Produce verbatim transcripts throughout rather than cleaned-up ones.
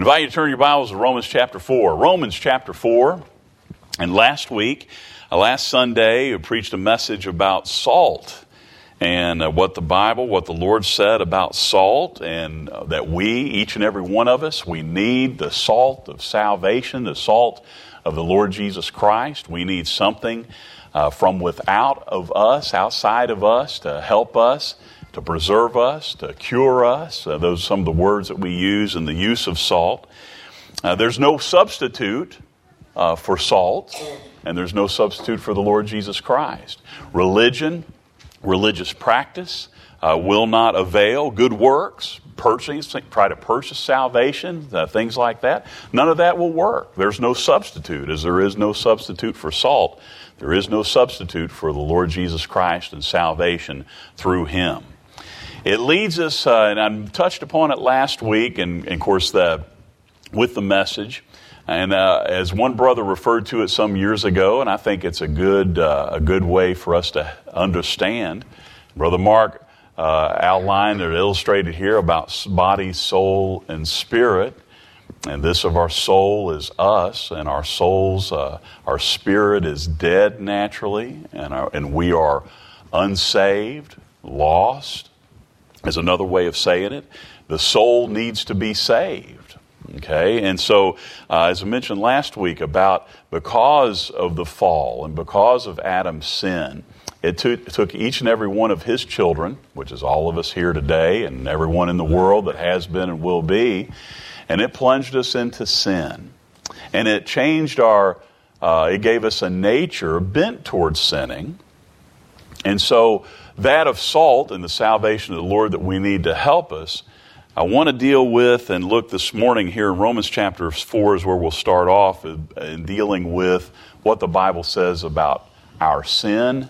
invite you to turn your Bibles to Romans chapter four. Romans chapter four. And last week, uh, last Sunday, I preached a message about salt and uh, what the Bible, what the Lord said about salt, and uh, that we, each and every one of us, we need the salt of salvation, the salt of the Lord Jesus Christ. We need something uh, from without of us, outside of us, to help us, to preserve us, to cure us. Uh, those are some of the words that we use in the use of salt. Uh, there's no substitute uh, for salt, and there's no substitute for the Lord Jesus Christ. Religion, religious practice uh, will not avail. Good works, purchase, try to purchase salvation, uh, things like that. None of that will work. There's no substitute, as there is no substitute for salt. There is no substitute for the Lord Jesus Christ and salvation through Him. It leads us, uh, and I touched upon it last week, and, and of course, the, with the message. And uh, as one brother referred to it some years ago, and I think it's a good uh, a good way for us to understand. Brother Mark uh, outlined or illustrated here about body, soul, and spirit. And this of our soul is us, and our souls, uh, our spirit is dead naturally, and our, and we are unsaved, lost. Is another way of saying it. The soul needs to be saved. Okay, and so uh, as I mentioned last week about because of the fall and because of Adam's sin, it took, took each and every one of his children, which is all of us here today and everyone in the world that has been and will be, and it plunged us into sin. And it changed our, uh, it gave us a nature bent towards sinning. And so that of salt and the salvation of the Lord that we need to help us, I want to deal with and look this morning here in Romans chapter four is where we'll start off in dealing with what the Bible says about our sin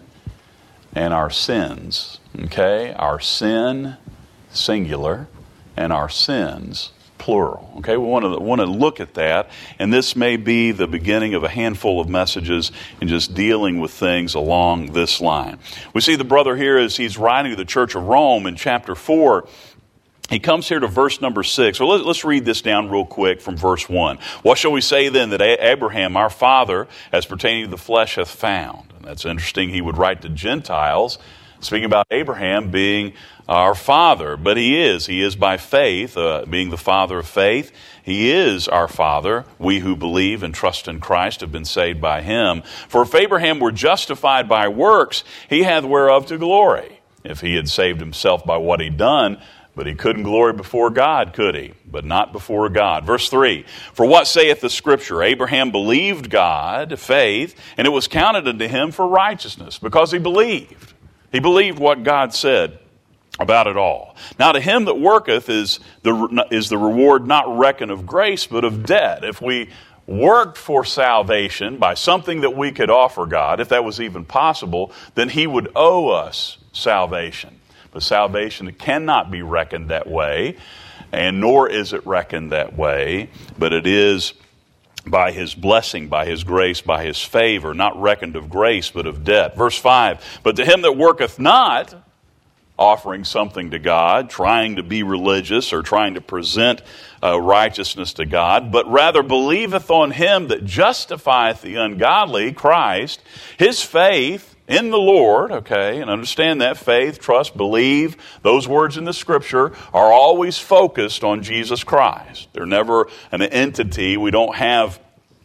and our sins. Okay? Our sin, singular, and our sins, plural. Okay? We want to want to look at that, and this may be the beginning of a handful of messages in just dealing with things along this line. We see the brother here as he's writing to the church of Rome in chapter four. He comes here to verse number six. So let, let's read this down real quick from verse one. What shall we say then that Abraham, our father, as pertaining to the flesh, hath found? And that's interesting. He would write to Gentiles, speaking about Abraham being our father. But he is. He is by faith, uh, being the father of faith. He is our father. We who believe and trust in Christ have been saved by him. For if Abraham were justified by works, he hath whereof to glory. If he had saved himself by what he'd done, but he couldn't glory before God, could he? But not before God. Verse three, for what saith the Scripture? Abraham believed God, faith, and it was counted unto him for righteousness, because he believed. He believed what God said about it all. Now to him that worketh is the, is the reward not reckoned of grace, but of debt. If we worked for salvation by something that we could offer God, if that was even possible, then he would owe us salvation. But salvation cannot be reckoned that way, and nor is it reckoned that way, but it is by his blessing, by his grace, by his favor, not reckoned of grace, but of debt. Verse five, but to him that worketh not, offering something to God, trying to be religious or trying to present uh, righteousness to God, but rather believeth on him that justifieth the ungodly, Christ, his faith in the Lord, okay, and understand that faith, trust, believe, those words in the Scripture are always focused on Jesus Christ. They're never an entity. We don't have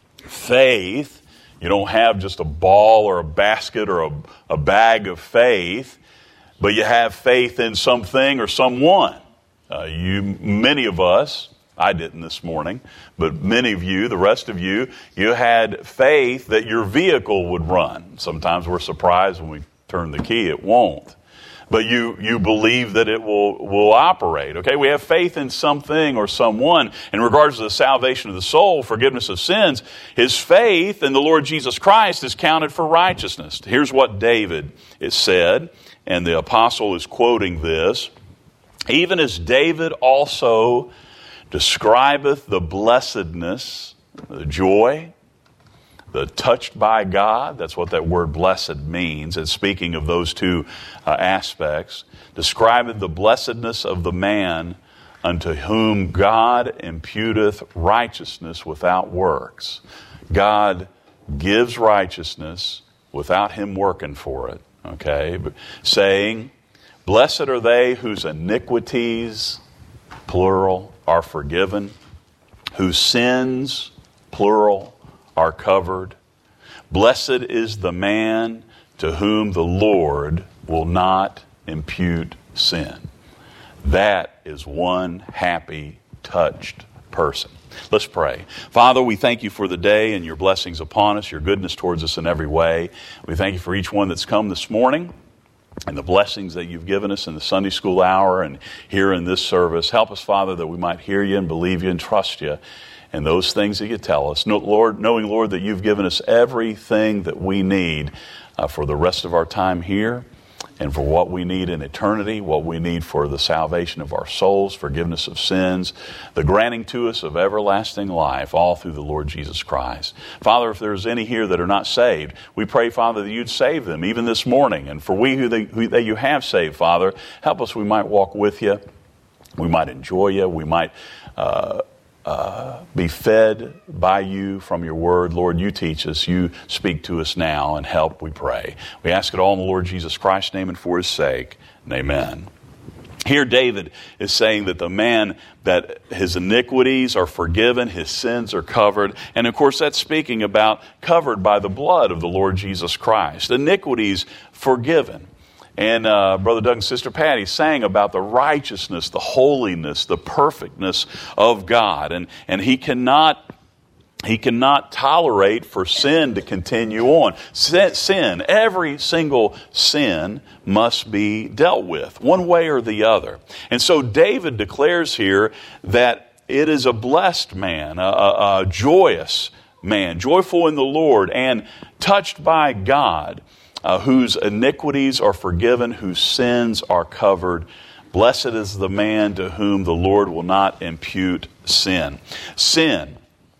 faith. You don't have just a ball or a basket or a, a bag of faith, but you have faith in something or someone. Uh, you, many of us, I didn't this morning, but many of you, the rest of you, you had faith that your vehicle would run. Sometimes we're surprised when we turn the key, it won't. But you you believe that it will, will operate. Okay, we have faith in something or someone. In regards to the salvation of the soul, forgiveness of sins, his faith in the Lord Jesus Christ is counted for righteousness. Here's what David is said, and the apostle is quoting this. Even as David also describeth the blessedness, the joy, the touched by God. That's what that word blessed means. It's speaking of those two uh, aspects. Describeth the blessedness of the man unto whom God imputeth righteousness without works. God gives righteousness without him working for it, okay? Saying, blessed are they whose iniquities, plural, are forgiven, whose sins, plural, are covered. Blessed is the man to whom the Lord will not impute sin. That is one happy, touched person. Let's pray. Father, we thank you for the day and your blessings upon us, your goodness towards us in every way. We thank you for each one that's come this morning and the blessings that you've given us in the Sunday school hour and here in this service. Help us, Father, that we might hear you and believe you and trust you and those things that you tell us. No, Lord, knowing, Lord, that you've given us everything that we need uh, for the rest of our time here and for what we need in eternity, what we need for the salvation of our souls, forgiveness of sins, the granting to us of everlasting life, all through the Lord Jesus Christ. Father, if there's any here that are not saved, we pray, Father, that you'd save them even this morning. And for we who, they, who that you have saved, Father, help us we might walk with you, we might enjoy you, we might uh, Uh, be fed by you from your word. Lord, you teach us, you speak to us now, and help, we pray. We ask it all in the Lord Jesus Christ's name and for his sake. And amen. Here David is saying that the man, that his iniquities are forgiven, his sins are covered. And of course that's speaking about covered by the blood of the Lord Jesus Christ. Iniquities forgiven. And uh, Brother Doug and Sister Patty sang about the righteousness, the holiness, the perfectness of God. And, and he cannot, he cannot tolerate for sin to continue on. Sin, sin, every single sin must be dealt with, one way or the other. And so David declares here that it is a blessed man, a, a, a joyous man, joyful in the Lord and touched by God, Uh, whose iniquities are forgiven, whose sins are covered. Blessed is the man to whom the Lord will not impute sin. Sin,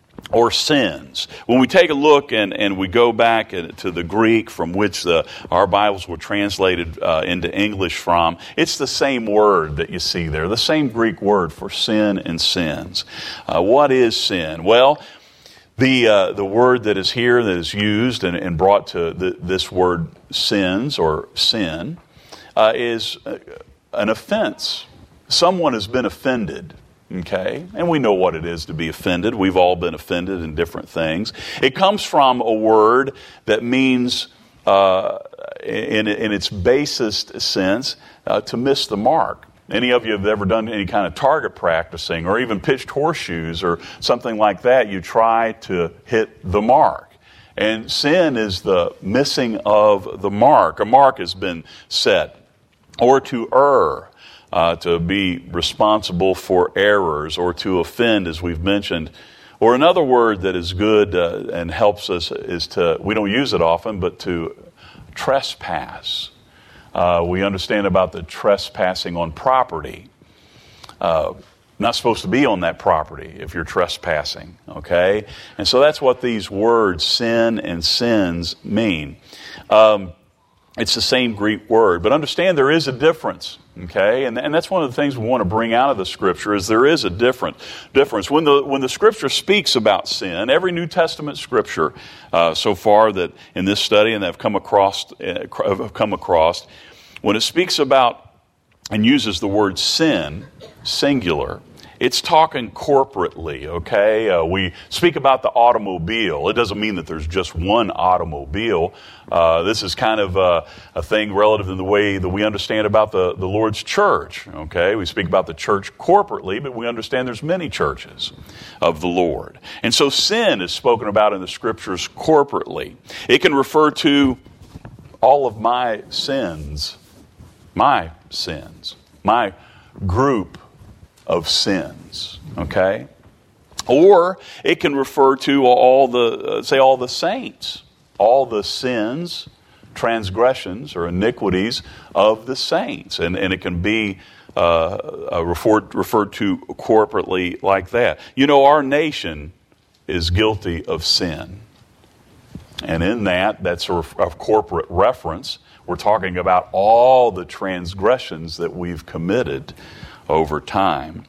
or sins. When we take a look and, and we go back to the Greek from which the, our Bibles were translated uh, into English from, it's the same word that you see there, the same Greek word for sin and sins. Uh, what is sin? Well, The uh, the word that is here that is used and, and brought to the, this word sins or sin uh, is an offense. Someone has been offended, okay? And we know what it is to be offended. We've all been offended in different things. It comes from a word that means, uh, in, in its basest sense, uh, to miss the mark. Any of you have ever done any kind of target practicing or even pitched horseshoes or something like that? You try to hit the mark. And sin is the missing of the mark. A mark has been set. Or to err, uh, to be responsible for errors, or to offend, as we've mentioned. Or another word that is good uh, and helps us is to, we don't use it often, but to trespass. Uh, we understand about the trespassing on property. Uh, not supposed to be on that property if you're trespassing, okay? And so that's what these words, sin and sins, mean. Um, it's the same Greek word, but understand there is a difference, okay? And, and that's one of the things we want to bring out of the Scripture is there is a different difference. When the when the Scripture speaks about sin, every New Testament Scripture uh, so far that in this study and that I've come across, uh, have come across, when it speaks about and uses the word sin, singular, it's talking corporately, okay? Uh, we speak about the automobile. It doesn't mean that there's just one automobile. Uh, this is kind of a, a thing relative to the way that we understand about the, the Lord's church, okay? We speak about the church corporately, but we understand there's many churches of the Lord. And so sin is spoken about in the Scriptures corporately. It can refer to all of my sins, my sins, my group of sins, okay? Or it can refer to all the, uh, say, all the saints, all the sins, transgressions, or iniquities of the saints. And, and it can be uh, uh, referred, referred to corporately like that. You know, our nation is guilty of sin. And in that, that's a, a corporate reference. We're talking about all the transgressions that we've committed over time.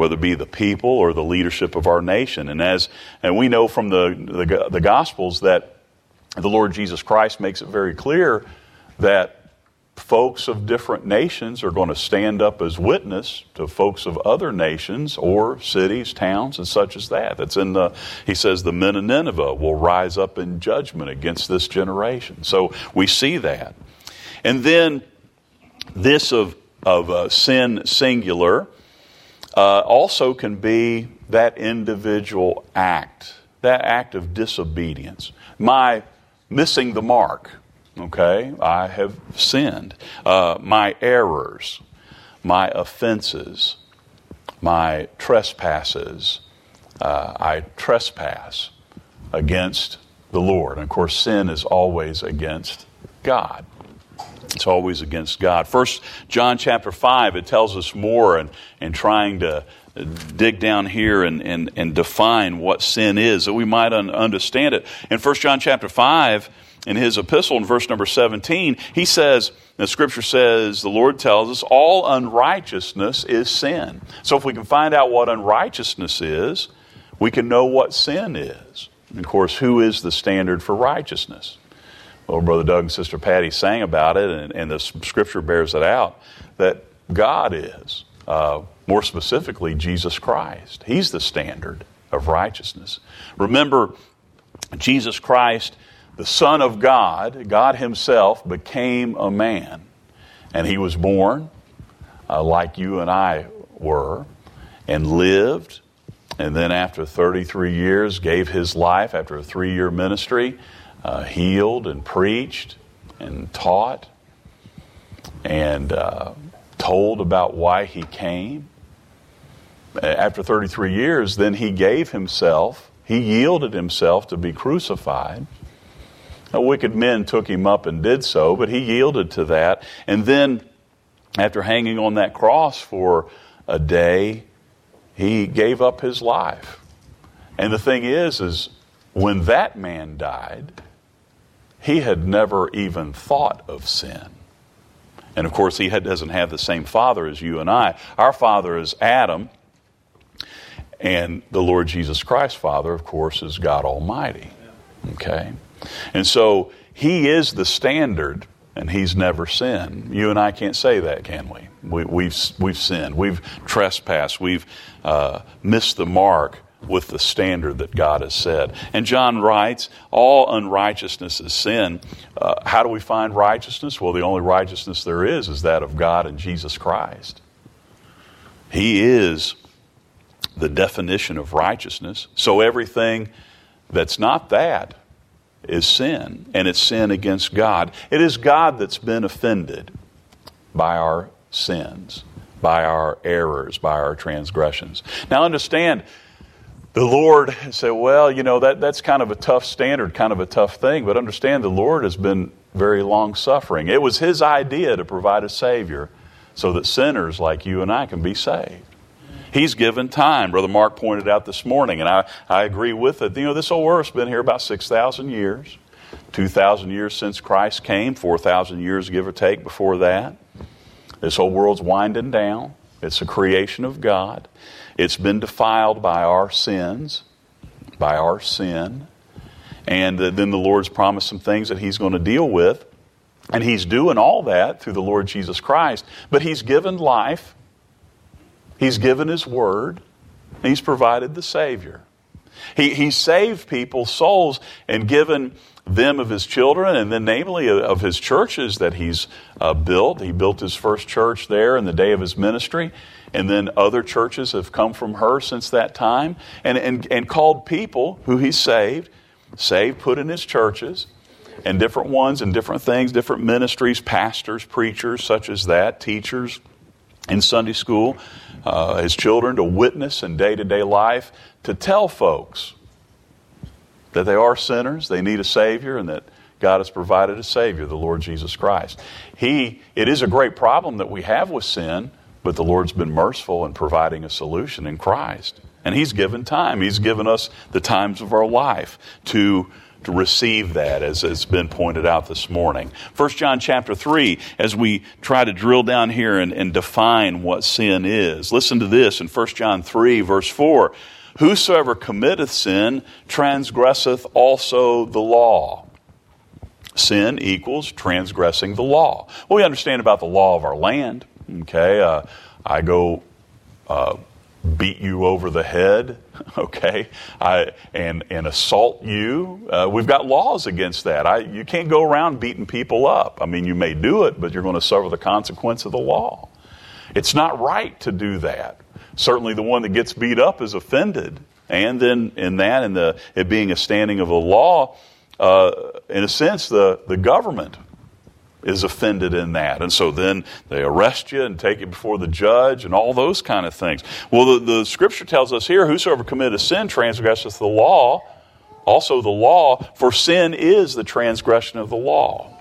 whether it be the people or the leadership of our nation. And as and we know from the, the, the Gospels that the Lord Jesus Christ makes it very clear that folks of different nations are going to stand up as witness to folks of other nations or cities, towns, and such as that. That's in the, he says, the men of Nineveh will rise up in judgment against this generation. So we see that. And then this of, of uh, sin singular uh, also can be that individual act, that act of disobedience. My missing the mark. Okay, I have sinned. Uh, my errors, my offenses, my trespasses, uh, I trespass against the Lord. And of course, sin is always against God. It's always against God. First John chapter five, it tells us more, and, and trying to dig down here and, and, and define what sin is, that we might un- understand it. In First John chapter five, in his epistle, in verse number seventeen, he says, the Scripture says, the Lord tells us, all unrighteousness is sin. So if we can find out what unrighteousness is, we can know what sin is. And of course, who is the standard for righteousness? Well, Brother Doug and Sister Patty sang about it, and, and the Scripture bears it out, that God is. Uh, more specifically, Jesus Christ. He's the standard of righteousness. Remember, Jesus Christ, the Son of God, God himself, became a man. And he was born uh, like you and I were, and lived. And then after thirty-three years, gave his life after a three-year ministry, uh, healed and preached and taught and uh, told about why he came. After thirty-three years, then he gave himself, he yielded himself to be crucified. Now, wicked men took him up and did so, but he yielded to that. And then, after hanging on that cross for a day, he gave up his life. And the thing is, is when that man died, he had never even thought of sin. And of course, he had, doesn't have the same father as you and I. Our father is Adam, and the Lord Jesus Christ's Father, of course, is God Almighty. Okay? And so he is the standard, and he's never sinned. You and I can't say that, can we? we we've we've sinned. We've trespassed. We've uh, missed the mark with the standard that God has set. And John writes, all unrighteousness is sin. Uh, how do we find righteousness? Well, the only righteousness there is is that of God and Jesus Christ. He is the definition of righteousness. So everything that's not that is sin, and it's sin against God. It is God that's been offended by our sins, by our errors, by our transgressions. Now understand, the Lord said, well, you know, that, that's kind of a tough standard, kind of a tough thing, but understand the Lord has been very long-suffering. It was his idea to provide a Savior so that sinners like you and I can be saved. He's given time. Brother Mark pointed out this morning, and I, I agree with it. You know, this whole earth's been here about six thousand years. two thousand years since Christ came, four thousand years, give or take, before that. This whole world's winding down. It's a creation of God. It's been defiled by our sins, by our sin. And then the Lord's promised some things that he's going to deal with. And he's doing all that through the Lord Jesus Christ. But he's given life. He's given his word. He's provided the Savior. He, he saved people's souls and given them of his children, and then namely of his churches that he's uh, built. He built his first church there in the day of his ministry, and then other churches have come from her since that time, and, and, and called people who he saved, saved, put in his churches, and different ones and different things, different ministries, pastors, preachers, such as that, teachers in Sunday school, uh, his children to witness in day-to-day life, to tell folks that they are sinners, they need a Savior, and that God has provided a Savior, the Lord Jesus Christ. He, it is a great problem that we have with sin, but the Lord's been merciful in providing a solution in Christ. And he's given time. He's given us the times of our life to to receive that, as has been pointed out this morning. First John chapter three, as we try to drill down here and, and define what sin is. Listen to this in First John three, verse four. Whosoever committeth sin transgresseth also the law. Sin equals transgressing the law. Well, we understand about the law of our land. Okay, uh, I go uh, beat you over the head, okay, I, and and assault you. Uh, we've got laws against that. I, you can't go around beating people up. I mean, you may do it, but you're going to suffer the consequence of the law. It's not right to do that. Certainly the one that gets beat up is offended. And then in that, in the it being a standing of the law, uh, in a sense, the, the government is offended in that. And so then they arrest you and take you before the judge and all those kind of things. Well, the, the Scripture tells us here, whosoever committeth sin transgresseth the law, also the law, for sin is the transgression of the law.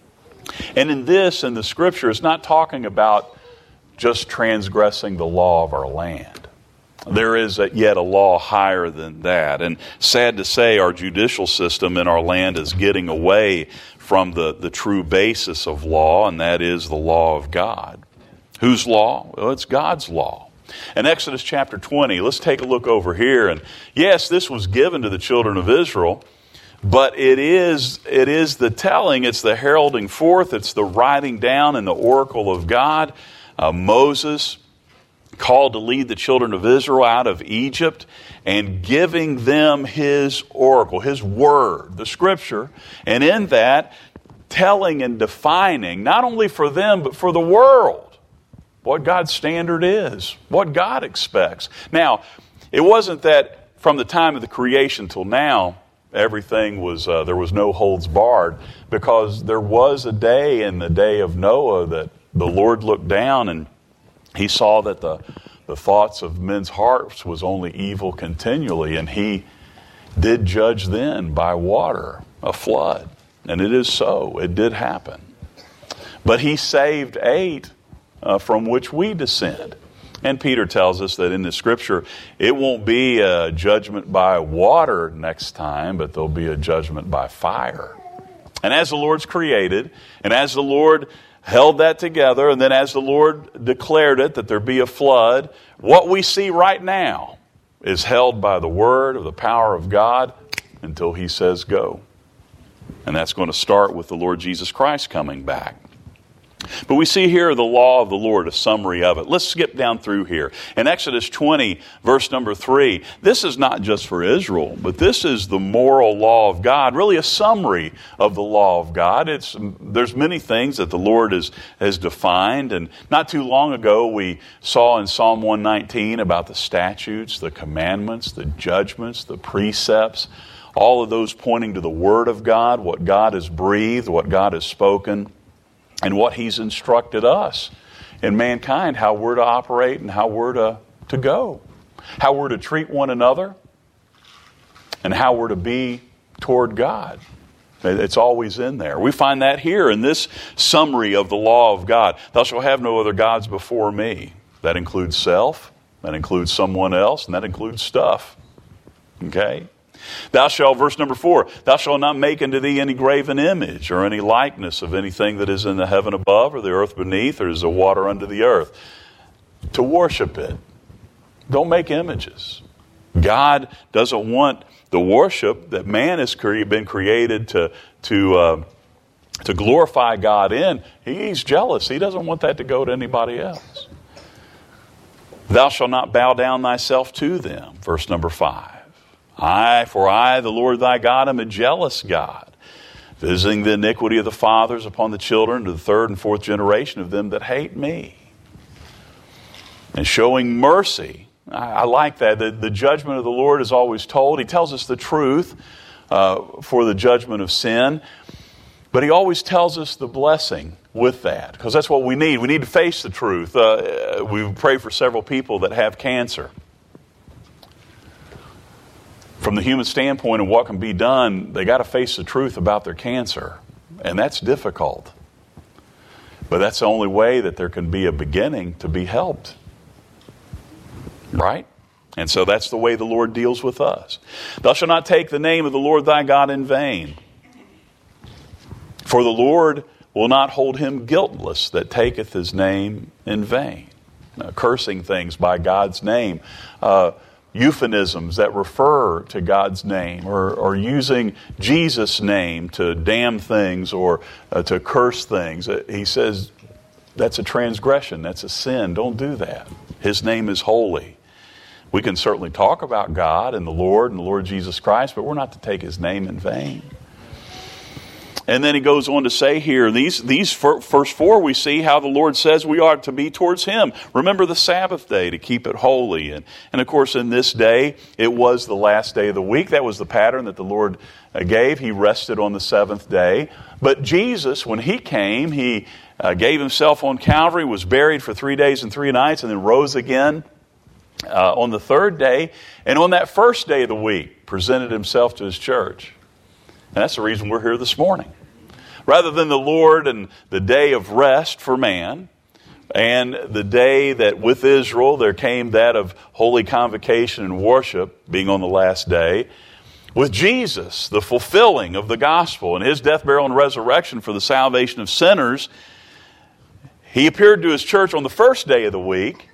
And in this, in the Scripture, it's not talking about just transgressing the law of our land. There is a, yet a law higher than that. And sad to say, our judicial system in our land is getting away from the, the true basis of law, and that is the law of God. Whose law? Well, it's God's law. In Exodus chapter twenty, let's take a look over here. And yes, this was given to the children of Israel, but it is it is the telling, it's the heralding forth, it's the writing down in the oracle of God. Uh, Moses called to lead the children of Israel out of Egypt and giving them his oracle, his word, the Scripture, and in that telling and defining, not only for them, but for the world, what God's standard is, what God expects. Now, it wasn't that from the time of the creation till now, everything was, uh, there was no holds barred, because there was a day in the day of Noah that the Lord looked down and he saw that the, the thoughts of men's hearts was only evil continually, and he did judge then by water, a flood. And it is so. It did happen. But he saved eight uh, from which we descend. And Peter tells us that in the Scripture, it won't be a judgment by water next time, but there'll be a judgment by fire. And as the Lord's created, and as the Lord held that together, and then as the Lord declared it, that there be a flood, what we see right now is held by the word of the power of God until he says go. And that's going to start with the Lord Jesus Christ coming back. But we see here the law of the Lord, a summary of it. Let's skip down through here. In Exodus twenty, verse number three, this is not just for Israel, but this is the moral law of God, really a summary of the law of God. It's there's many things that the Lord has, has defined. And not too long ago, we saw in Psalm one nineteen about the statutes, the commandments, the judgments, the precepts, all of those pointing to the Word of God, what God has breathed, what God has spoken, and what he's instructed us in mankind, how we're to operate and how we're to, to go, how we're to treat one another, and how we're to be toward God. It's always in there. We find that here in this summary of the law of God. Thou shalt have no other gods before me. That includes self, that includes someone else, and that includes stuff. Okay? Thou shalt, verse number four, thou shalt not make unto thee any graven image or any likeness of anything that is in the heaven above or the earth beneath or is the water under the earth, to worship it. Don't make images. God doesn't want the worship that man has cre- been created to, to, uh, to glorify God in. He's jealous. He doesn't want that to go to anybody else. Thou shalt not bow down thyself to them, verse number five. I, for I, the Lord thy God, am a jealous God, visiting the iniquity of the fathers upon the children to the third and fourth generation of them that hate me, and showing mercy. I, I like that. The, the judgment of the Lord is always told. He tells us the truth uh, for the judgment of sin, but he always tells us the blessing with that, because that's what we need. We need to face the truth. Uh, we pray for several people that have cancer. From the human standpoint of what can be done, they got to face the truth about their cancer. And that's difficult. But that's the only way that there can be a beginning to be helped. Right? And so that's the way the Lord deals with us. Thou shalt not take the name of the Lord thy God in vain. For the Lord will not hold him guiltless that taketh his name in vain. Now, cursing things by God's name. Uh, euphemisms that refer to God's name, or, or using Jesus' name to damn things or uh, to curse things. Uh, he says that's a transgression. That's a sin. Don't do that. His name is holy. We can certainly talk about God and the Lord and the Lord Jesus Christ, but we're not to take his name in vain. And then he goes on to say here, these, these first four, we see how the Lord says we ought to be towards him. Remember the Sabbath day to keep it holy. And, and of course, in this day, it was the last day of the week. That was the pattern that the Lord gave. He rested on the seventh day. But Jesus, when he came, he uh, gave himself on Calvary, was buried for three days and three nights, and then rose again uh, on the third day. And on that first day of the week, presented himself to his church. And that's the reason we're here this morning. Rather than the Lord and the day of rest for man, and the day that with Israel there came that of holy convocation and worship, being on the last day, with Jesus, the fulfilling of the gospel and his death, burial, and resurrection for the salvation of sinners, he appeared to his church on the first day of the week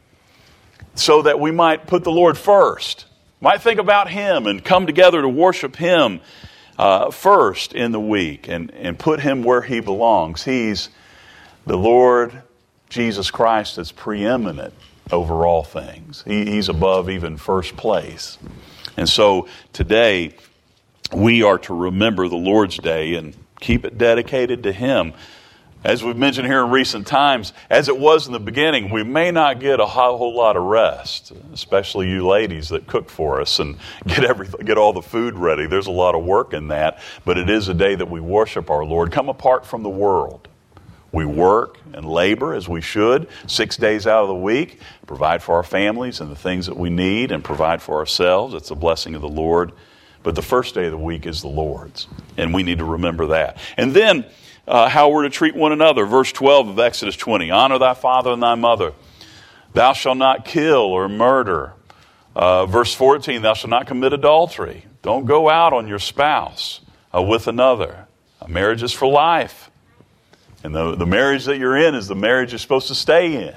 so that we might put the Lord first, might think about him and come together to worship him Uh, first in the week and, and put him where he belongs. He's the Lord Jesus Christ that's preeminent over all things. He, he's above even first place. And so today we are to remember the Lord's Day and keep it dedicated to him. As we've mentioned here in recent times, as it was in the beginning, we may not get a whole, whole lot of rest, especially you ladies that cook for us and get everything, get all the food ready. There's a lot of work in that, but it is a day that we worship our Lord. Come apart from the world. We work and labor as we should, six days out of the week, provide for our families and the things that we need and provide for ourselves. It's a blessing of the Lord. But the first day of the week is the Lord's, and we need to remember that. And then Uh, how we're to treat one another. Verse twelve of Exodus twenty. Honor thy father and thy mother. Thou shalt not kill or murder. Uh, verse fourteen. Thou shalt not commit adultery. Don't go out on your spouse uh, with another. A marriage is for life. And the, the marriage that you're in is the marriage you're supposed to stay in.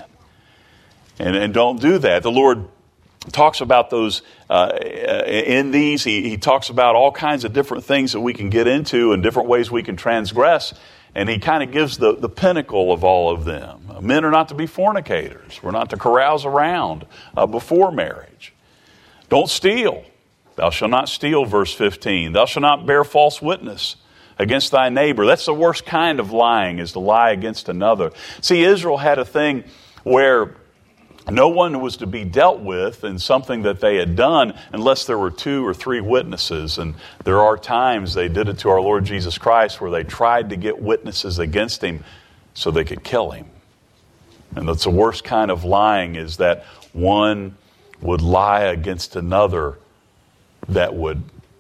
And, and don't do that. The Lord talks about those uh, in these. He, he talks about all kinds of different things that we can get into and different ways we can transgress. And he kind of gives the, the pinnacle of all of them. Men are not to be fornicators. We're not to carouse around uh, before marriage. Don't steal. Thou shalt not steal, verse fifteen. Thou shalt not bear false witness against thy neighbor. That's the worst kind of lying, is to lie against another. See, Israel had a thing where no one was to be dealt with in something that they had done unless there were two or three witnesses. And there are times they did it to our Lord Jesus Christ where they tried to get witnesses against him so they could kill him. And that's the worst kind of lying, is that one would lie against another that would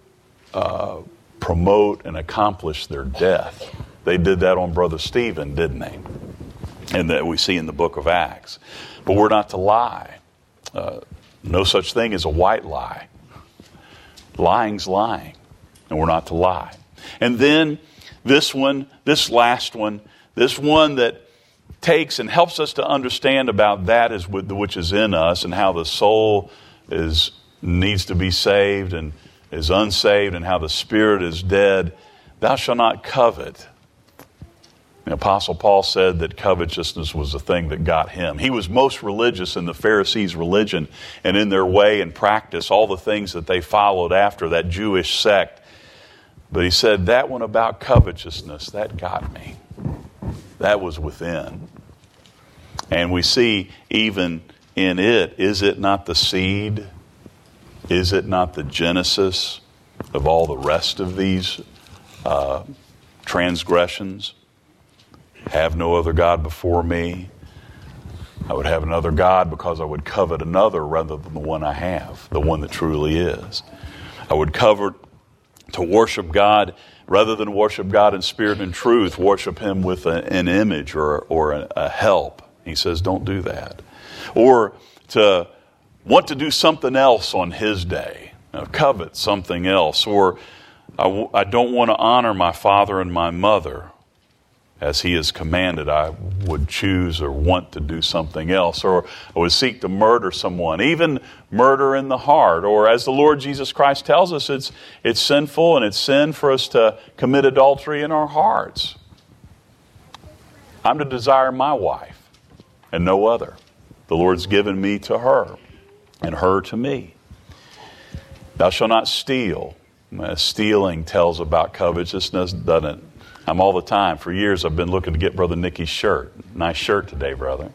uh, promote and accomplish their death. They did that on Brother Stephen, didn't they? And that we see in the book of Acts. But we're not to lie. Uh, no such thing as a white lie. Lying's lying, and we're not to lie. And then this one, this last one, this one that takes and helps us to understand about that is which is in us, and how the soul is needs to be saved and is unsaved, and how the spirit is dead. Thou shalt not covet. The Apostle Paul said that covetousness was the thing that got him. He was most religious in the Pharisees' religion and in their way and practice, all the things that they followed after, that Jewish sect. But he said, that one about covetousness, that got me. That was within. And we see even in it, is it not the seed? Is it not the genesis of all the rest of these uh, transgressions? Have no other God before me. I would have another God because I would covet another rather than the one I have, the one that truly is. I would covet to worship God rather than worship God in spirit and truth, worship him with a, an image or, or a, a help. He says, don't do that. Or to want to do something else on his day, you know, covet something else, or I, w- I don't want to honor my father and my mother as he has commanded. I would choose or want to do something else, or I would seek to murder someone, even murder in the heart. Or as the Lord Jesus Christ tells us, it's it's sinful and it's sin for us to commit adultery in our hearts. I'm to desire my wife and no other. The Lord's given me to her and her to me. Thou shalt not steal. Stealing tells about covetousness, doesn't it? I'm all the time. For years I've been looking to get Brother Nicky's shirt. Nice shirt today, brother.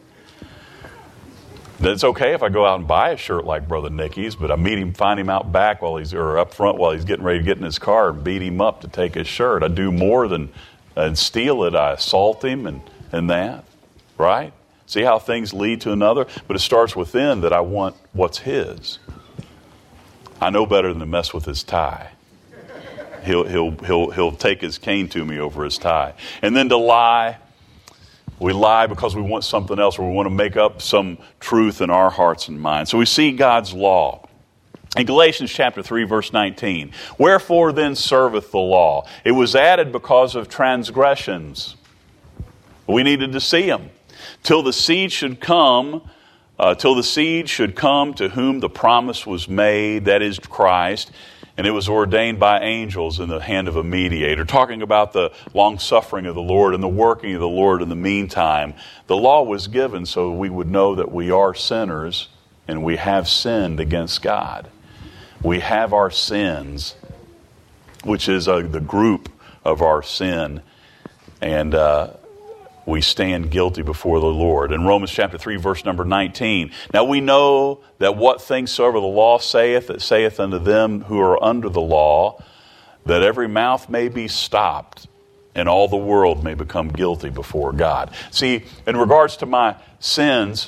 It's okay if I go out and buy a shirt like Brother Nicky's, but I meet him, find him out back while he's, or up front while he's getting ready to get in his car and beat him up to take his shirt. I do more than uh, steal it. I assault him and, and that, right? See how things lead to another? But it starts within, that I want what's his. I know better than to mess with his tie. He'll, he'll, he'll, he'll take his cane to me over his tie. And then to lie. We lie because we want something else, or we want to make up some truth in our hearts and minds. So we see God's law. In Galatians chapter three, verse nineteen, wherefore then serveth the law? It was added because of transgressions. We needed to see them. Till the seed should come, uh, till the seed should come to whom the promise was made, that is Christ. And it was ordained by angels in the hand of a mediator. Talking about the long-suffering of the Lord and the working of the Lord in the meantime. The law was given so we would know that we are sinners and we have sinned against God. We have our sins, which is uh, the group of our sin. And uh, we stand guilty before the Lord. In Romans chapter three, verse number nineteen. Now we know that what things soever the law saith, it saith unto them who are under the law, that every mouth may be stopped, and all the world may become guilty before God. See, in regards to my sins,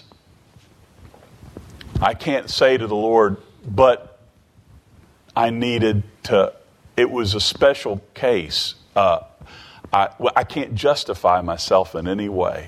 I can't say to the Lord, but I needed to, it was a special case. Uh, I, I can't justify myself in any way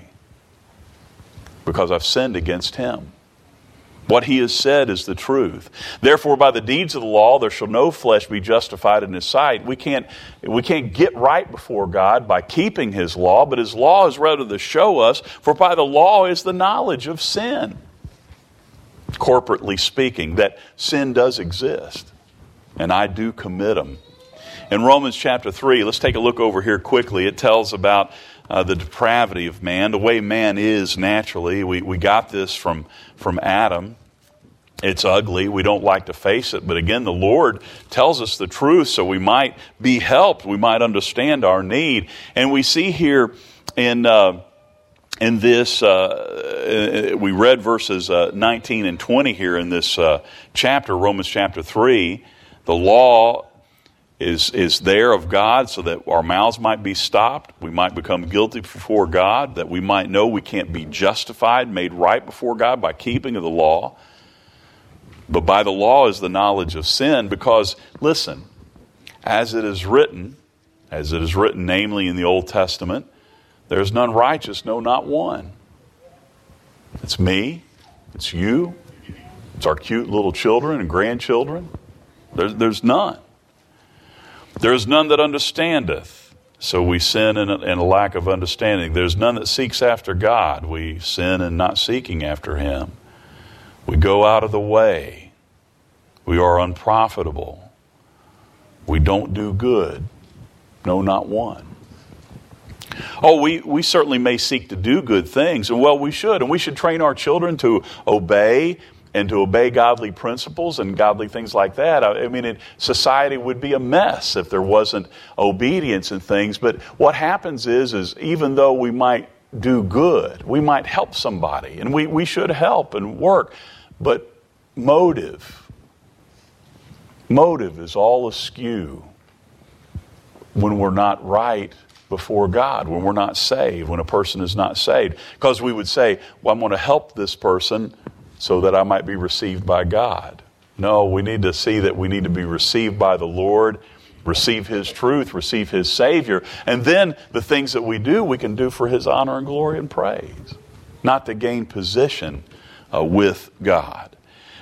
because I've sinned against him. What he has said is the truth. Therefore, by the deeds of the law, there shall no flesh be justified in his sight. We can't, we can't get right before God by keeping his law, but his law is rather to show us, for by the law is the knowledge of sin. Corporately speaking, that sin does exist, and I do commit them. In Romans chapter three, let's take a look over here quickly. It tells about uh, the depravity of man, the way man is naturally. We we got this from, from Adam. It's ugly. We don't like to face it. But again, the Lord tells us the truth so we might be helped. We might understand our need. And we see here in uh, in this, uh, we read verses uh, nineteen and twenty here in this uh, chapter, Romans chapter three. The law is is there of God so that our mouths might be stopped, we might become guilty before God, that we might know we can't be justified, made right before God by keeping of the law. But by the law is the knowledge of sin, because, listen, as it is written, as it is written namely in the Old Testament, there's none righteous, no, not one. It's me, it's you, it's our cute little children and grandchildren. There's, there's none. There is none that understandeth, so we sin in a, in a lack of understanding. There's none that seeks after God. We sin in not seeking after him. We go out of the way. We are unprofitable. We don't do good. No, not one. Oh, we, we certainly may seek to do good things, and well, we should. And we should train our children to obey and to obey godly principles and godly things like that. I, I mean, it, society would be a mess if there wasn't obedience and things. But what happens is, is even though we might do good, we might help somebody, and we, we should help and work, but motive, motive is all askew when we're not right before God, when we're not saved, when a person is not saved. Because we would say, well, I'm going to help this person so that I might be received by God. No, we need to see that we need to be received by the Lord, receive his truth, receive his Savior, and then the things that we do, we can do for his honor and glory and praise, not to gain position uh, with God.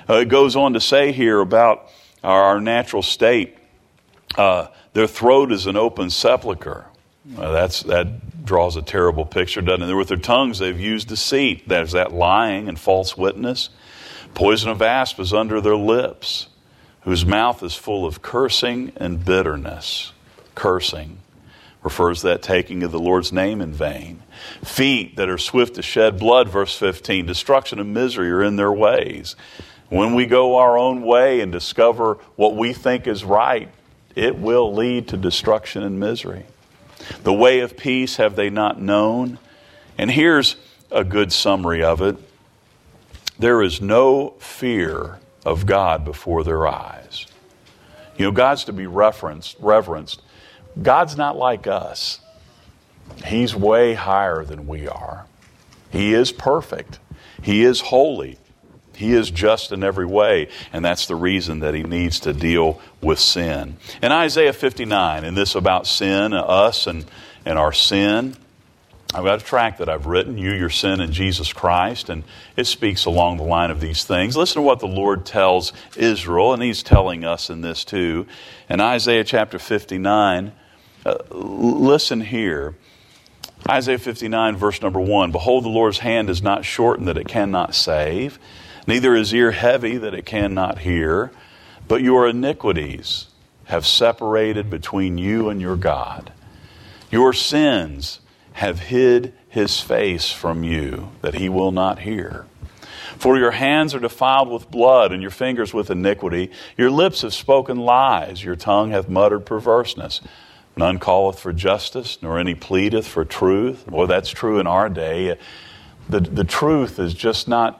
Uh, it goes on to say here about our natural state. Uh, their throat is an open sepulcher. Uh, that's that draws a terrible picture, doesn't it? With their tongues they've used deceit. There's that lying and false witness. Poison of asp is under their lips, whose mouth is full of cursing and bitterness. Cursing refers to that taking of the Lord's name in vain. Feet that are swift to shed blood, verse fifteen. Destruction and misery are in their ways. When we go our own way and discover what we think is right, it will lead to destruction and misery. The way of peace have they not known? And here's a good summary of it. There is no fear of God before their eyes. You know, God's to be referenced, reverenced. God's not like us. He's way higher than we are. He is perfect. He is holy. He is just in every way, and that's the reason that he needs to deal with sin. In Isaiah fifty-nine, and this about sin, us and, and our sin, I've got a tract that I've written, You, Your Sin, and Jesus Christ, and it speaks along the line of these things. Listen to what the Lord tells Israel, and he's telling us in this too. In Isaiah chapter fifty-nine, uh, listen here. Isaiah fifty-nine, verse number one, Behold, the Lord's hand is not shortened that it cannot save, neither is ear heavy that it cannot hear, but your iniquities have separated between you and your God. Your sins have hid his face from you, that he will not hear. For your hands are defiled with blood, and your fingers with iniquity. Your lips have spoken lies, your tongue hath muttered perverseness. None calleth for justice, nor any pleadeth for truth. Well, that's true in our day. The, the truth is just not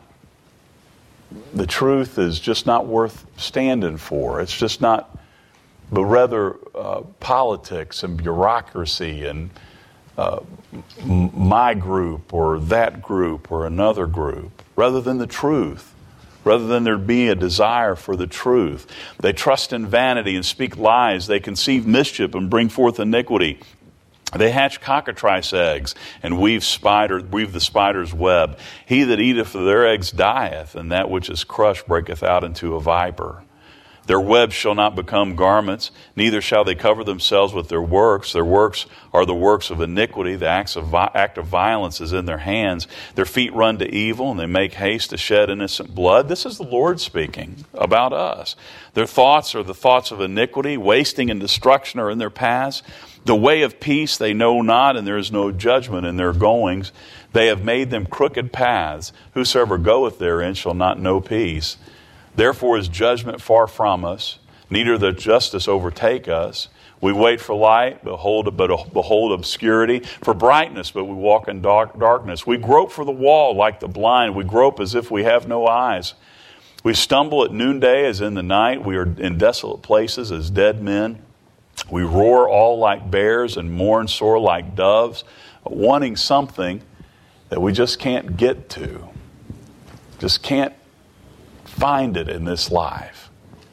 The truth is just not worth standing for. It's just not, but rather uh, politics and bureaucracy and uh, m- my group or that group or another group, rather than the truth, rather than there be a desire for the truth. They trust in vanity and speak lies. They conceive mischief and bring forth iniquity. They hatch cockatrice eggs and weave spider, weave the spider's web. He that eateth of their eggs dieth, and that which is crushed breaketh out into a viper. Their webs shall not become garments, neither shall they cover themselves with their works. Their works are the works of iniquity. The acts of vi- act of violence is in their hands. Their feet run to evil, and they make haste to shed innocent blood. This is the Lord speaking about us. Their thoughts are the thoughts of iniquity. Wasting and destruction are in their paths. The way of peace they know not, and there is no judgment in their goings. They have made them crooked paths. Whosoever goeth therein shall not know peace. Therefore is judgment far from us, neither doth justice overtake us. We wait for light, behold, but behold obscurity, for brightness, but we walk in dark, darkness. We grope for the wall like the blind. We grope as if we have no eyes. We stumble at noonday as in the night. We are in desolate places as dead men. We roar all like bears and mourn sore like doves, wanting something that we just can't get to. Just can't find it in this life.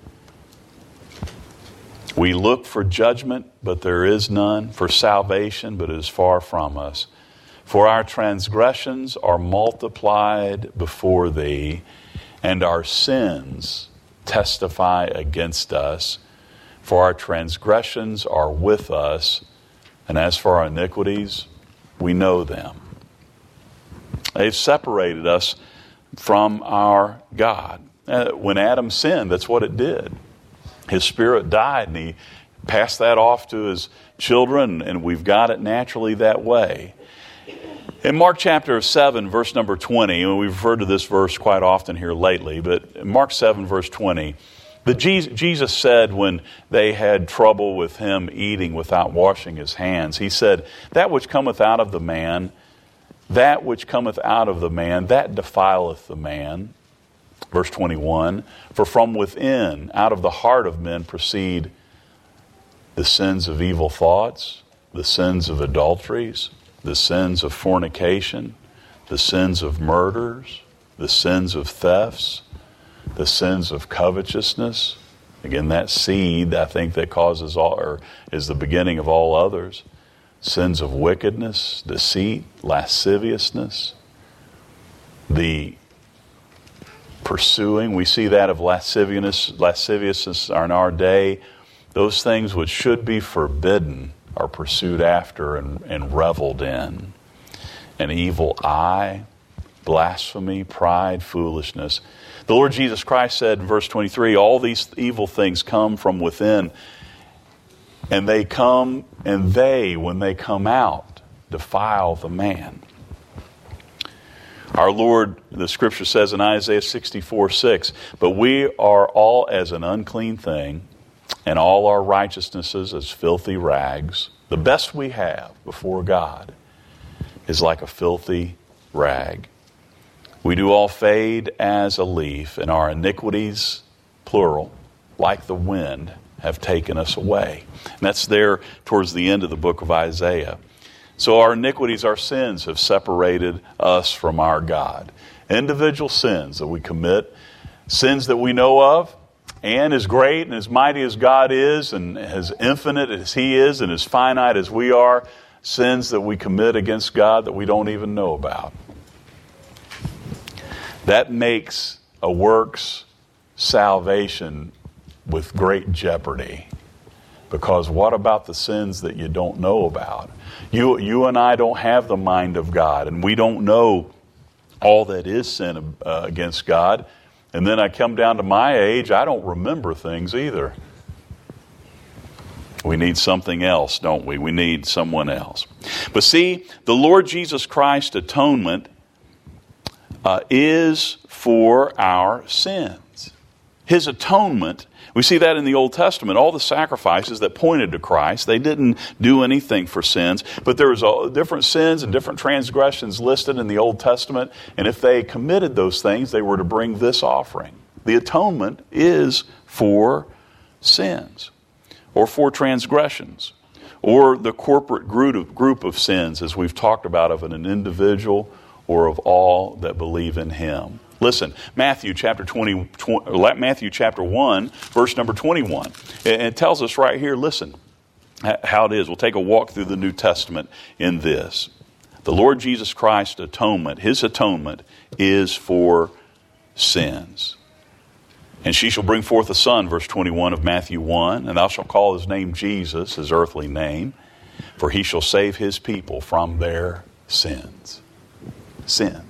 We look for judgment, but there is none, for salvation, but it is far from us. For our transgressions are multiplied before thee, and our sins testify against us. For our transgressions are with us, and as for our iniquities, we know them. They've separated us from our God. When Adam sinned, that's what it did. His spirit died, and he passed that off to his children, and we've got it naturally that way. In Mark chapter seven, verse number twenty, and we've referred to this verse quite often here lately, but in Mark seven, verse twenty, the Jesus said when they had trouble with him eating without washing his hands, he said, that which cometh out of the man, that which cometh out of the man, that defileth the man. Verse twenty-one, for from within, out of the heart of men proceed the sins of evil thoughts, the sins of adulteries, the sins of fornication, the sins of murders, the sins of thefts, the sins of covetousness. Again, that seed, I think, that causes all, or is the beginning of all others. Sins of wickedness, deceit, lasciviousness, the pursuing. We see that of lasciviousness, lasciviousness in our day. Those things which should be forbidden are pursued after and, and reveled in. An evil eye, blasphemy, pride, foolishness. The Lord Jesus Christ said in verse twenty-three, all these evil things come from within, and they come, and they, when they come out, defile the man. Our Lord, the Scripture says in Isaiah sixty-four six, but we are all as an unclean thing, and all our righteousnesses as filthy rags. The best we have before God is like a filthy rag. We do all fade as a leaf, and our iniquities, plural, like the wind, have taken us away. And that's there towards the end of the book of Isaiah. So our iniquities, our sins, have separated us from our God. Individual sins that we commit, sins that we know of, and as great and as mighty as God is, and as infinite as He is, and as finite as we are, sins that we commit against God that we don't even know about. That makes a works salvation with great jeopardy. Because what about the sins that you don't know about? You, you and I don't have the mind of God, and we don't know all that is sin uh, against God. And then I come down to my age, I don't remember things either. We need something else, don't we? We need someone else. But see, the Lord Jesus Christ's atonement uh, is for our sins. His atonement, we see that in the Old Testament. All the sacrifices that pointed to Christ, they didn't do anything for sins. But there was all different sins and different transgressions listed in the Old Testament. And if they committed those things, they were to bring this offering. The atonement is for sins, or for transgressions, or the corporate group of sins, as we've talked about, of an individual or of all that believe in Him. Listen, Matthew chapter twenty, Matthew chapter one, verse number twenty-one. It tells us right here, listen, how it is. We'll take a walk through the New Testament in this. The Lord Jesus Christ's atonement, His atonement, is for sins. And she shall bring forth a son, verse twenty-one of Matthew one, and thou shalt call his name Jesus, his earthly name, for he shall save his people from their sins. Sins.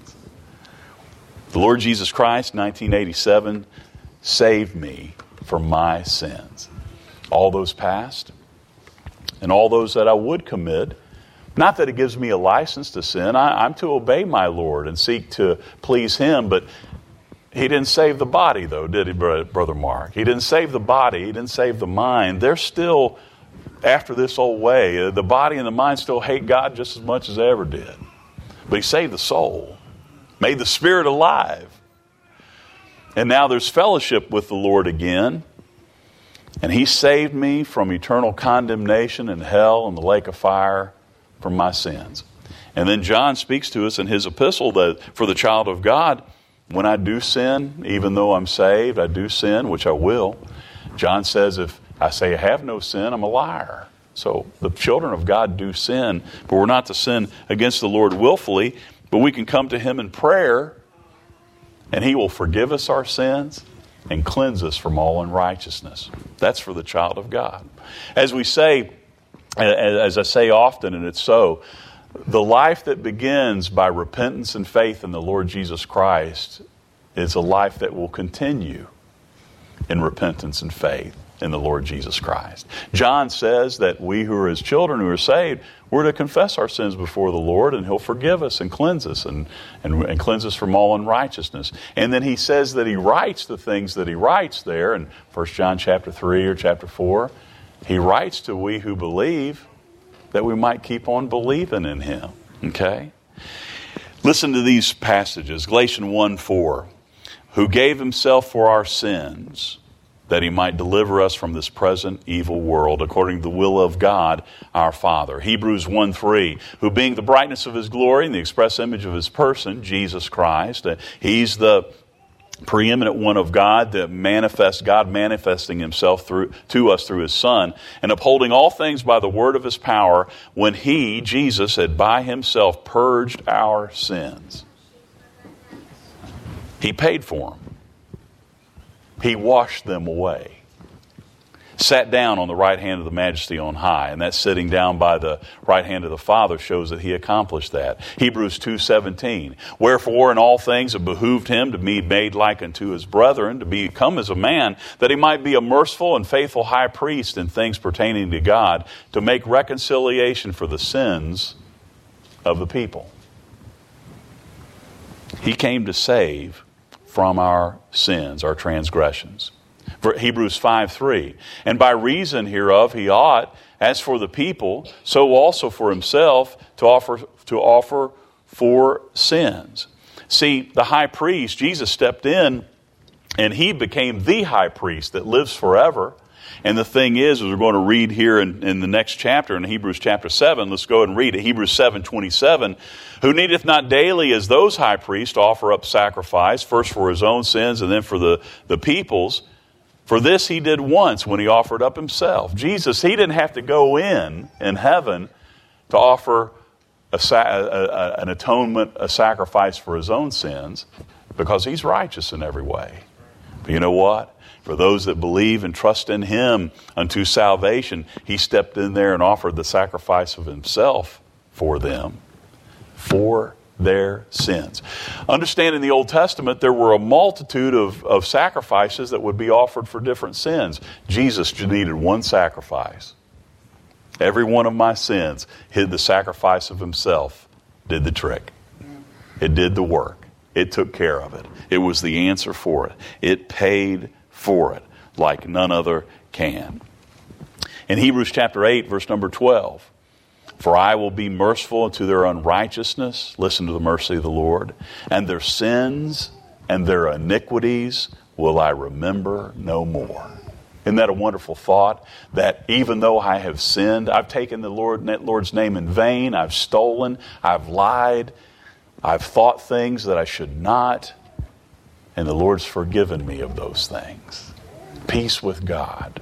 The Lord Jesus Christ, nineteen eighty-seven, saved me from my sins. All those past, and all those that I would commit. Not that it gives me a license to sin. I, I'm to obey my Lord and seek to please Him, but He didn't save the body, though, did He, Brother Mark? He didn't save the body. He didn't save the mind. They're still, after this old way, the body and the mind still hate God just as much as they ever did. But He saved the soul, made the spirit alive. And now there's fellowship with the Lord again. And He saved me from eternal condemnation in hell and the lake of fire from my sins. And then John speaks to us in his epistle that for the child of God, when I do sin, even though I'm saved, I do sin, which I will. John says if I say I have no sin, I'm a liar. So the children of God do sin, but we're not to sin against the Lord willfully, but we can come to Him in prayer, and He will forgive us our sins and cleanse us from all unrighteousness. That's for the child of God. As we say, as I say often, and it's so, the life that begins by repentance and faith in the Lord Jesus Christ is a life that will continue in repentance and faith in the Lord Jesus Christ. John says that we who are His children, who are saved, we're to confess our sins before the Lord, and He'll forgive us and cleanse us and, and, and cleanse us from all unrighteousness. And then He says that He writes the things that He writes there in First John chapter three or chapter four. He writes to we who believe that we might keep on believing in Him. Okay? Listen to these passages. Galatians one four. Who gave Himself for our sins, that He might deliver us from this present evil world, according to the will of God our Father. Hebrews one three. Who being the brightness of His glory and the express image of His person, Jesus Christ. Uh, he's the preeminent one of God, that manifests, God manifesting Himself through to us through His Son, and upholding all things by the word of His power, when He, Jesus, had by Himself purged our sins. He paid for them. He washed them away. Sat down on the right hand of the Majesty on high. And that sitting down by the right hand of the Father shows that he accomplished that. Hebrews two seventeen. Wherefore in all things it behooved him to be made like unto his brethren, to become as a man, that he might be a merciful and faithful high priest in things pertaining to God, to make reconciliation for the sins of the people. He came to save from our sins, our transgressions. Hebrews five three. And by reason hereof he ought, as for the people, so also for himself, to offer to offer for sins. See, the high priest, Jesus stepped in, and he became the high priest that lives forever. And the thing is, as we're going to read here in, in the next chapter, in Hebrews chapter seven, let's go ahead and read it. Hebrews seven twenty-seven. Who needeth not daily as those high priests to offer up sacrifice, first for his own sins and then for the, the people's. For this he did once when he offered up himself. Jesus, he didn't have to go in, in heaven, to offer a, a, a, an atonement, a sacrifice for his own sins, because he's righteous in every way. But you know what? For those that believe and trust in him unto salvation, he stepped in there and offered the sacrifice of himself for them, for their sins. Understand, in the Old Testament, there were a multitude of, of sacrifices that would be offered for different sins. Jesus needed one sacrifice. Every one of my sins, hid the sacrifice of himself, did the trick. It did the work. It took care of it. It was the answer for it. It paid for it like none other can. In Hebrews chapter eight, verse number twelve, for I will be merciful unto their unrighteousness, listen to the mercy of the Lord, and their sins and their iniquities will I remember no more. Isn't that a wonderful thought? That even though I have sinned, I've taken the Lord, Lord's name in vain, I've stolen, I've lied, I've thought things that I should not, and the Lord's forgiven me of those things. Peace with God.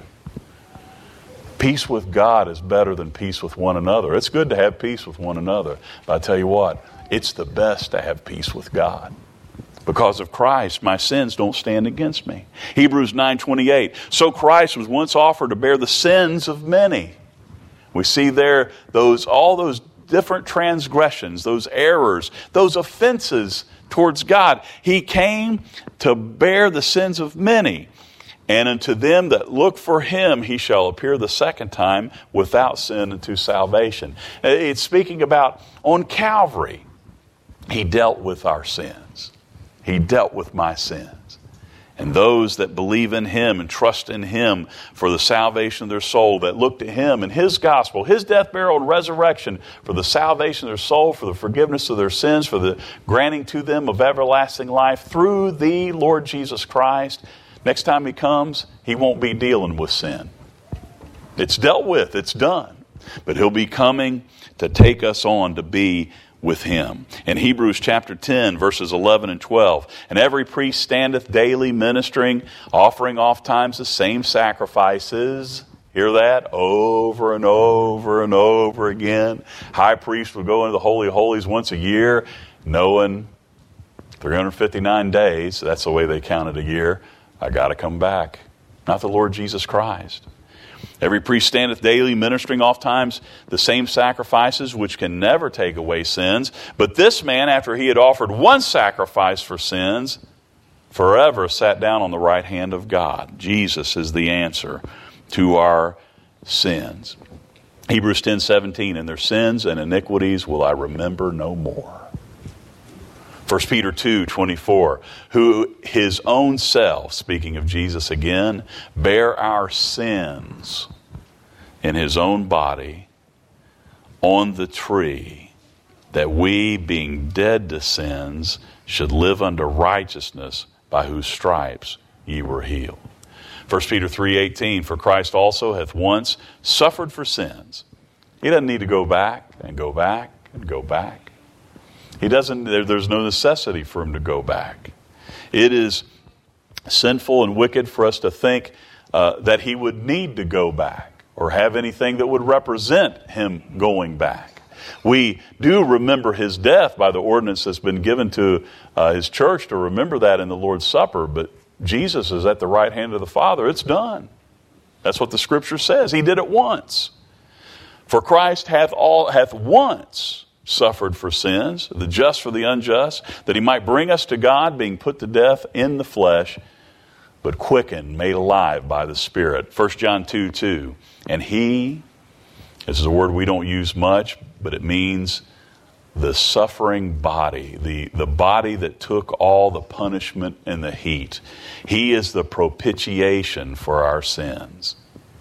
Peace with God is better than peace with one another. It's good to have peace with one another. But I tell you what, it's the best to have peace with God. Because of Christ, my sins don't stand against me. Hebrews nine twenty-eight. So Christ was once offered to bear the sins of many. We see there those all those different transgressions, those errors, those offenses towards God. He came to bear the sins of many. And unto them that look for him, he shall appear the second time without sin unto salvation. It's speaking about on Calvary, he dealt with our sins. He dealt with my sins. And those that believe in him and trust in him for the salvation of their soul, that look to him and his gospel, his death, burial, and resurrection for the salvation of their soul, for the forgiveness of their sins, for the granting to them of everlasting life through the Lord Jesus Christ. Next time he comes, he won't be dealing with sin. It's dealt with. It's done. But he'll be coming to take us on to be with him. In Hebrews chapter ten, verses eleven and twelve, and every priest standeth daily ministering, offering oft times the same sacrifices. Hear that? Over and over and over again. High priest would go into the Holy of Holies once a year, knowing three hundred fifty-nine days, that's the way they counted a year, I got to come back. Not the Lord Jesus Christ. Every priest standeth daily, ministering oft times the same sacrifices, which can never take away sins. But this man, after he had offered one sacrifice for sins, forever sat down on the right hand of God. Jesus is the answer to our sins. Hebrews ten seventeen, and their sins and iniquities will I remember no more. First Peter two twenty-four, who his own self, speaking of Jesus again, bare our sins in his own body on the tree, that we, being dead to sins, should live unto righteousness, by whose stripes ye were healed. First Peter three eighteen, for Christ also hath once suffered for sins. He doesn't need to go back and go back and go back. He doesn't, there, there's no necessity for him to go back. It is sinful and wicked for us to think uh, that he would need to go back or have anything that would represent him going back. We do remember his death by the ordinance that's been given to uh, his church to remember that in the Lord's Supper, but Jesus is at the right hand of the Father, it's done. That's what the Scripture says. He did it once. For Christ hath all hath once suffered for sins, the just for the unjust, that he might bring us to God, being put to death in the flesh, but quickened, made alive by the Spirit. First John two two. And he, this is a word we don't use much, but it means the suffering body, the, the body that took all the punishment and the heat. He is the propitiation for our sins.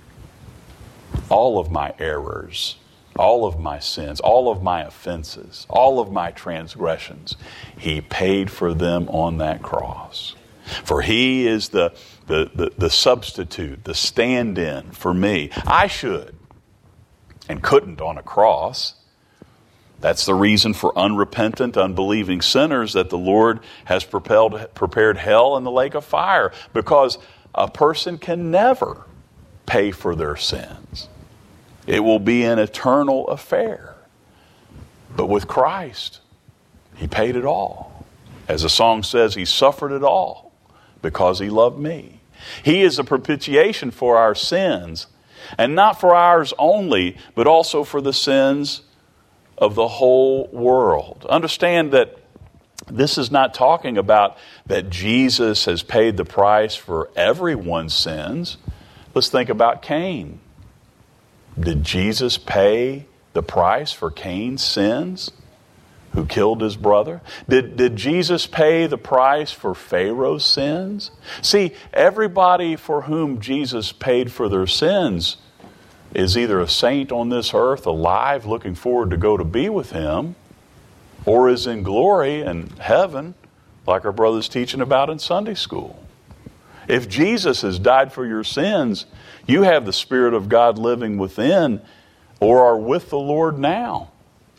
All of my errors, all of my sins, all of my offenses, all of my transgressions, he paid for them on that cross. For he is the, the, the, the substitute, the stand-in for me. I should and couldn't on a cross. That's the reason for unrepentant, unbelieving sinners that the Lord has propelled, prepared hell and the lake of fire, because a person can never pay for their sins. It will be an eternal affair. But with Christ, he paid it all. As the song says, he suffered it all because he loved me. He is a propitiation for our sins, and not for ours only, but also for the sins of the whole world. Understand that this is not talking about that Jesus has paid the price for everyone's sins. Let's think about Cain. Did Jesus pay the price for Cain's sins, who killed his brother? Did, did Jesus pay the price for Pharaoh's sins? See, everybody for whom Jesus paid for their sins is either a saint on this earth, alive, looking forward to go to be with him, or is in glory in heaven, like our brother's teaching about in Sunday school. If Jesus has died for your sins, you have the Spirit of God living within, or are with the Lord now.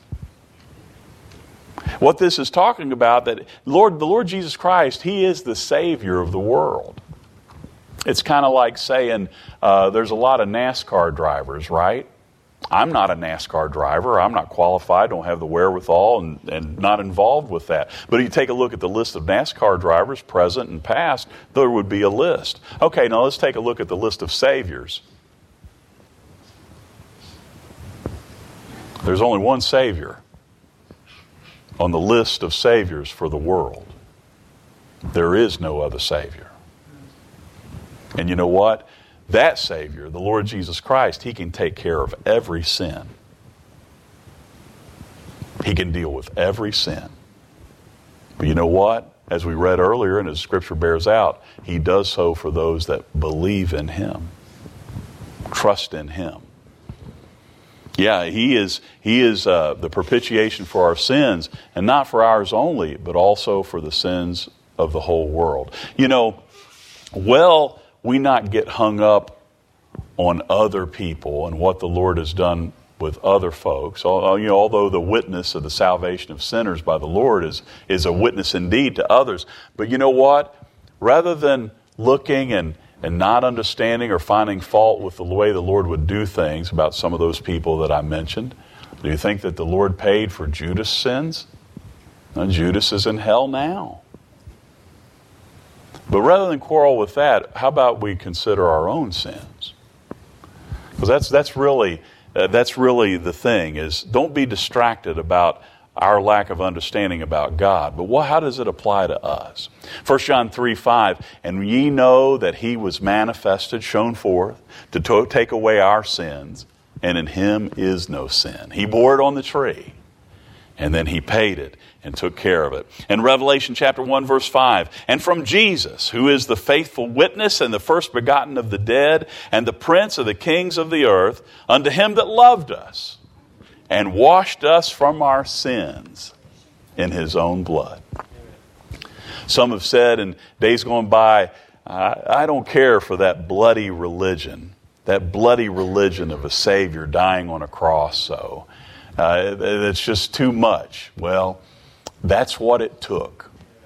What this is talking about, that Lord, the Lord Jesus Christ, he is the Savior of the world. It's kind of like saying uh, there's a lot of NASCAR drivers, right? I'm not a NASCAR driver. I'm not qualified, don't have the wherewithal, and, and not involved with that. But if you take a look at the list of NASCAR drivers, present and past, there would be a list. Okay, now let's take a look at the list of Saviors. There's only one Savior on the list of Saviors for the world. There is no other Savior. And you know what? That Savior, the Lord Jesus Christ, he can take care of every sin. He can deal with every sin. But you know what? As we read earlier, and as Scripture bears out, he does so for those that believe in him, trust in him. Yeah, he is, he is uh, the propitiation for our sins, and not for ours only, but also for the sins of the whole world. You know, well, we not get hung up on other people and what the Lord has done with other folks. You know, although the witness of the salvation of sinners by the Lord is, is a witness indeed to others. But you know what? Rather than looking and, and not understanding or finding fault with the way the Lord would do things about some of those people that I mentioned, do you think that the Lord paid for Judas' sins? No, Judas is in hell now. But rather than quarrel with that, how about we consider our own sins? Because that's that's really uh, that's really the thing, is don't be distracted about our lack of understanding about God. But what, how does it apply to us? First John three five, and ye know that he was manifested, shown forth, to to take away our sins, and in him is no sin. He bore it on the tree, and then he paid it and took care of it. In Revelation chapter one, verse five, and from Jesus, who is the faithful witness and the first begotten of the dead, and the prince of the kings of the earth, unto him that loved us, and washed us from our sins in his own blood. Some have said in days gone by, I, I don't care for that bloody religion, that bloody religion of a Savior dying on a cross, so uh, it's just too much. Well, that's what it took.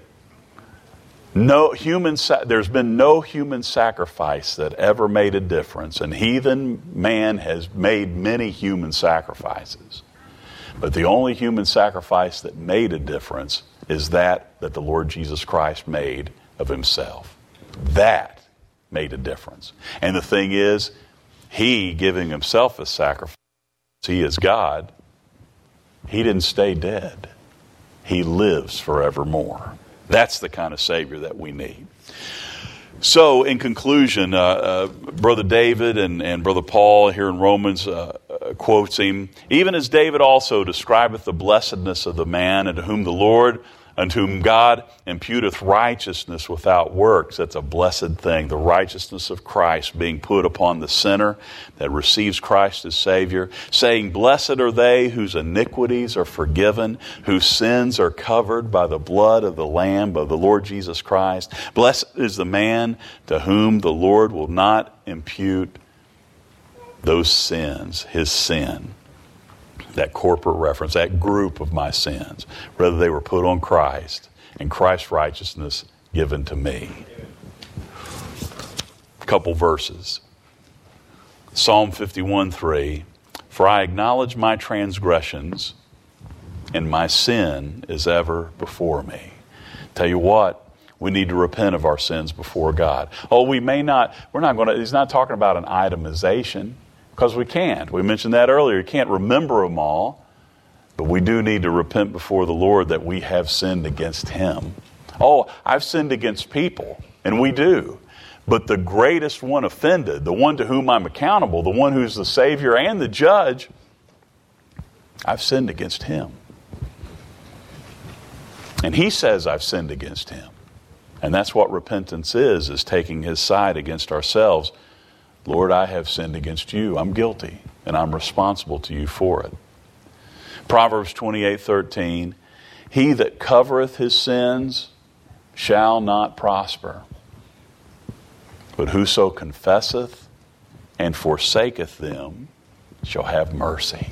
No human, there's been no human sacrifice that ever made a difference. And heathen man has made many human sacrifices. But the only human sacrifice that made a difference is that that the Lord Jesus Christ made of himself. That made a difference. And the thing is, he giving himself a sacrifice, he is God, he didn't stay dead. He lives forevermore. That's the kind of Savior that we need. So, in conclusion, uh, uh, Brother David and, and Brother Paul here in Romans uh, uh, quotes him, even as David also describeth the blessedness of the man unto whom the Lord, unto whom God imputeth righteousness without works. That's a blessed thing, the righteousness of Christ being put upon the sinner that receives Christ as Savior, saying, blessed are they whose iniquities are forgiven, whose sins are covered by the blood of the Lamb of the Lord Jesus Christ. Blessed is the man to whom the Lord will not impute those sins, his sin. That corporate reference, that group of my sins, whether they were put on Christ and Christ's righteousness given to me. A couple verses. Psalm fifty-one three, for I acknowledge my transgressions, and my sin is ever before me. Tell you what, we need to repent of our sins before God. Oh, we may not, we're not going to, he's not talking about an itemization. Because we can't. We mentioned that earlier. You can't remember them all. But we do need to repent before the Lord that we have sinned against Him. Oh, I've sinned against people. And we do. But the greatest one offended, the one to whom I'm accountable, the one who's the Savior and the Judge, I've sinned against Him. And He says I've sinned against Him. And that's what repentance is, is taking His side against ourselves. Lord, I have sinned against you. I'm guilty, and I'm responsible to you for it. Proverbs twenty-eight thirteen, he that covereth his sins shall not prosper, but whoso confesseth and forsaketh them shall have mercy.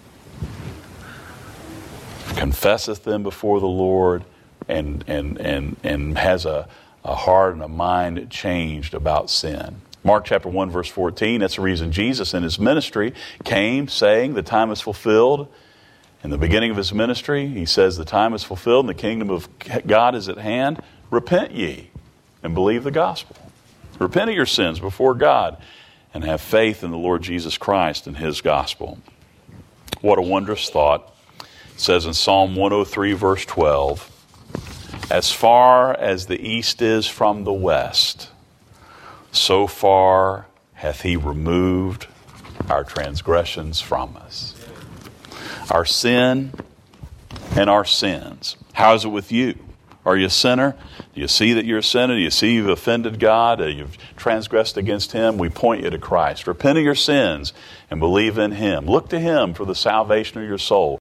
Confesseth them before the Lord and, and, and, and has a, a heart and a mind changed about sin. Mark chapter one, verse fourteen, that's the reason Jesus in His ministry came saying the time is fulfilled. In the beginning of His ministry, He says the time is fulfilled and the kingdom of God is at hand. Repent ye and believe the gospel. Repent of your sins before God and have faith in the Lord Jesus Christ and His gospel. What a wondrous thought. It says in Psalm one oh three, verse twelve, as far as the east is from the west, so far hath He removed our transgressions from us. Our sin and our sins. How is it with you? Are you a sinner? Do you see that you're a sinner? Do you see you've offended God? You've transgressed against Him? We point you to Christ. Repent of your sins and believe in Him. Look to Him for the salvation of your soul.